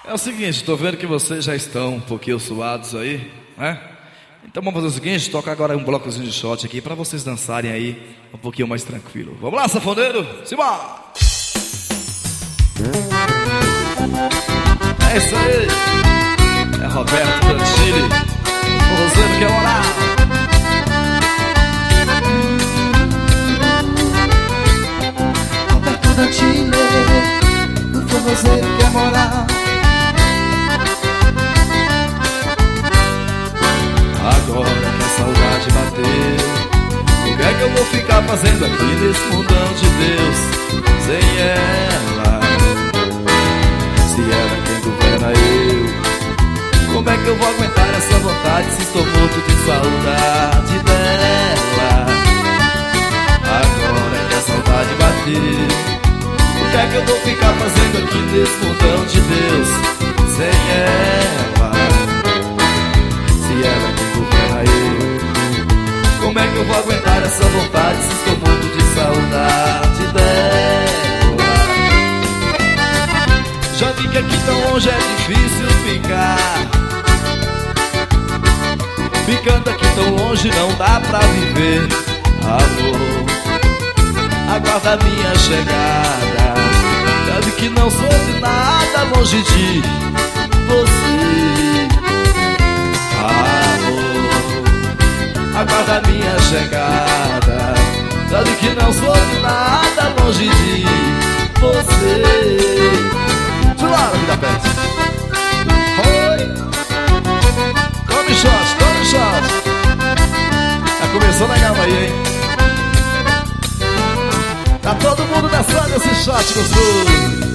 É o seguinte, tô vendo que vocês já estão um pouquinho suados aí, né? Então vamos fazer o seguinte, toca agora um blocozinho de shot aqui pra vocês dançarem aí um pouquinho mais tranquilo. Vamos lá, sanfoneiro, simbora! É isso aí, é Roberto Dantilli, o Roseiro quer morar. Roberto Dantilli, o forrozeiro quer morar. Agora que a saudade bateu, o que é que eu vou ficar fazendo aqui nesse mundão de Deus sem ela? Se ela quem governa eu, como é que eu vou aguentar essa vontade se estou morto de saudade dela? Agora que a saudade bateu, o que é que eu vou ficar fazendo aqui nesse mundão de Deus sem ela? Se ela quem governa eu, como é que eu vou aguentar essa vontade se estou morto de saudade dela? Já vi que aqui tão longe é difícil ficar, ficando aqui tão longe não dá pra viver. Amor, aguarda a minha chegada, já vi que não sou de nada longe de você. Aguarda a minha chegada, já vi que não sou de nada longe de você. Chulada, vida perto. Oi. Tome shot, tome shot. Já começou legal aí, hein? Tá todo mundo dançando esse shot gostoso.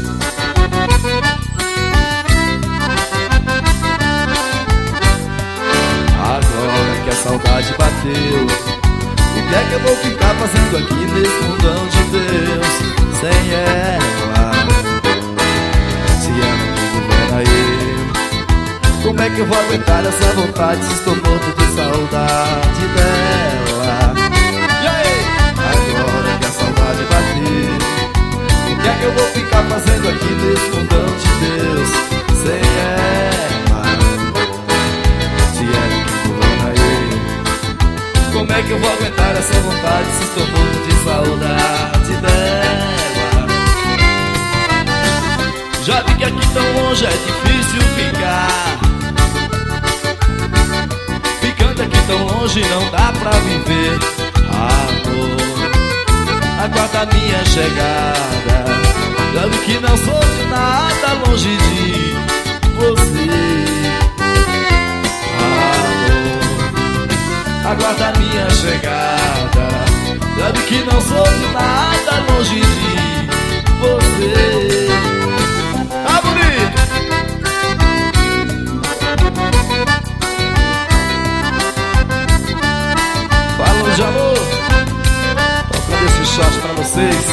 Agora que a saudade bateu, o que é que eu vou ficar fazendo aqui nesse mundão de Deus sem ela? Se ela me governa eu, como é que eu vou aguentar essa vontade se estou morto de saudade dela? E aí? Agora que a saudade bateu, o que é que eu vou ficar fazendo aqui nesse mundão de Deus sem ela? Se ela como é que eu vou aguentar essa vontade se estou morto de saudade dela? Já vi que aqui tão longe é difícil ficar, ficando aqui tão longe não dá pra viver. Amor, aguarda a minha chegada, já vi que não sou de nada longe de você. Aguarda a minha chegada, já vi que não sou de nada longe de você. Tá bonito! Falando de amor, tocando esse shot pra vocês.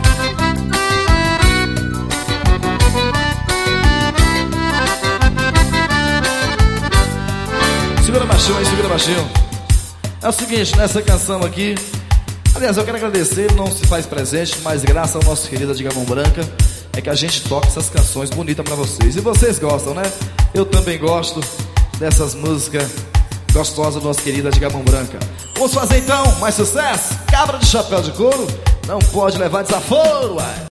Segura baixinho aí, segura baixinho. É o seguinte, nessa canção aqui, aliás, eu quero agradecer, ele não se faz presente, mas graças ao nosso querido Edgar Mão Branca é que a gente toca essas canções bonitas pra vocês. E vocês gostam, né? Eu também gosto dessas músicas gostosas do nosso querido Edgar Mão Branca. Vamos fazer então mais sucesso? Cabra de chapéu de couro não pode levar desaforo, uai.